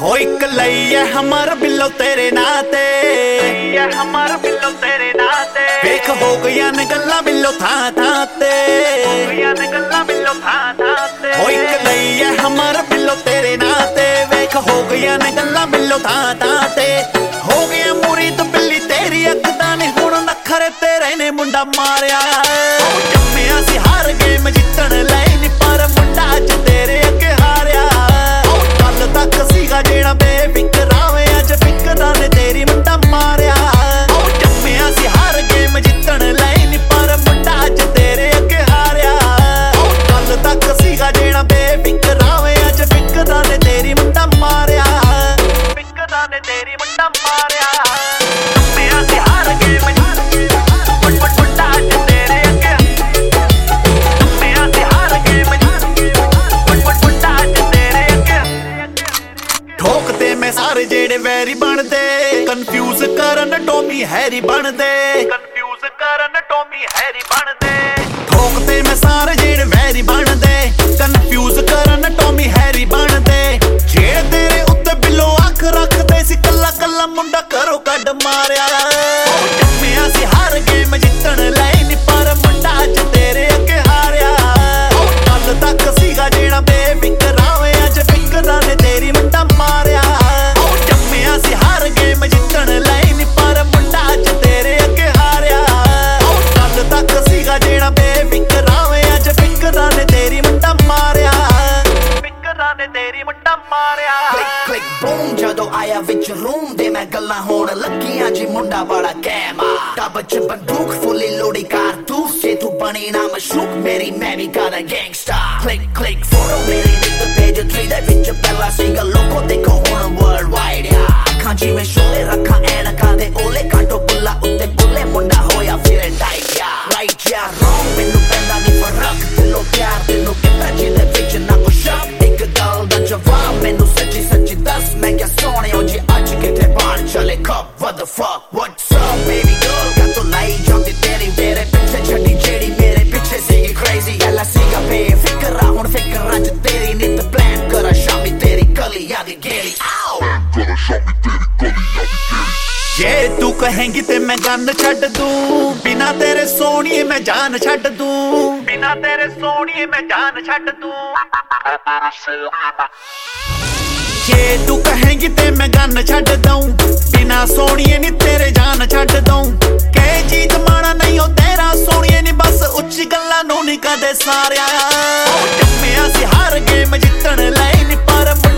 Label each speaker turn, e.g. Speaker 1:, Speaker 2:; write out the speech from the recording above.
Speaker 1: हो एक लइए हमार बिल्लो तेरे नाते, हमार बिल्लो तेरे नाते। देख हो गया न गल्ला बिल्लो था ते, हो गया न गल्ला बिल्लो था ते। हो एक लइए हमार बिल्लो तेरे नाते, देख हो गया न गल्ला बिल्लो था ते। हो गया मुरी तो बिल्ली तेरी अखदा ने हुण नखरे तेरे ने मुंडा मारिया। जम्मिया सी हार गेम जितण लई नी पर मुंडा अज तेरे अगे हारिया। कल तक सीगा जेड़ा बेफिकरावे अज फिकरां ने तेरी मुंडा मारिया। जम्मिया सी हार गेम जितण लई नी पर मुंडा अज तेरे अगे हारिया। कल तक सीगा जेड़ा बेफिकरावे अज फिकरां ने तेरी मुंडा मारिया। फिकरां ने तेरी मुंडा मारिया। जम्मिया सी हार गेम मुंडा अज तेरे अगे। जम्मिया सी हार गेम मुंडा अज तेरे अगे। ठोकते मैं सारे जेड़े वैरी बनदे, कन्फ्यूज करन टॉमी हैरी बनदे, कन्फ्यूज करन टॉमी हैरी बनदे। ठोकते मैं सारे जेड़े वैरी बनदे, कन्फ्यूज करन टॉमी हैरी बनदे। जेड़े तेरे उत्ते बिल्लो अख रखदे सी कल्ला कल्ला मुंडा करो कड मारिया। जम्मिया सी हार गेम जितण लई नी पर मुंडा अज तेरे अगे हारिया। कल तक सीगा जेड़ा बेफिकरावे अज फिकरां ने तेरी मुंडा मारिया। जम्मिया सी हार गेम जितण लई नी पर मुंडा अज तेरे अगे हारिया। कल तक सीगा जेड़ा बेफिकरावे अज फिकरां ने तेरी मुंडा मारिया। फिकरां ने तेरी मुंडा मारिया।
Speaker 2: क्लिक क्लिक बूम जदों आया विच रूम दे मैं गल्लां होण लगियां जी मुंडा बड़ा कैमा। टब च बंदूक फुल्ली लोड़ी कारतूस जे तू बनी ना मशरूक मेरी मैं भी गाना गैंगस्टर। क्लिक क्लिक फोटो मेरी निक पेज 3 दे विच पहला सीगा लोको देखो हुण वर्ल्ड वाइड। अखां जिवें शोले रखां ऐनकां दे ओले काटो बुल्ला उत्ते बुल्ले मुंडा होया फिर टाइट या राइट या रॉन्ग मैनू पैंदा नहीं फर्क दिलों प्यार तैनू किता जिहदे विच ना कुछ शक। एक गल दा जवाब मैनू सच्ची सच्ची दस मैं क्या सोहणियो जी अज किथे बाहर चले कप what the fuck what's up baby girl got तो लाई जांदी तेरी मेरे पीछे छड्डी जेड़ी मेरे पीछे सीगी crazy गल्ला सीगा बेफिकरा हुण फिकरां च तेरी नित प्लान करा शामी तेरी गली यादी गेली आओ करा शामी तेरी गली यादी गेली।
Speaker 1: जे तू कहेंगी ते मैं गन छड्ड दूं, बिना तेरे सोहणिए मैं जान छड्ड दूं, बिना तेरे सोहणिए मैं जान छड्ड दूं। जे तू कहेंगी ते मैं गन छड्ड दूं, बिना सोहणिए नी तेरे जान छड्ड दूं। कह जीत माना नहीं हो तेरा सोहणिए नी बस उच्ची गल्लां नूं नी कदे सारिया। जम्मिया सी हार गेम जितण लई नी पर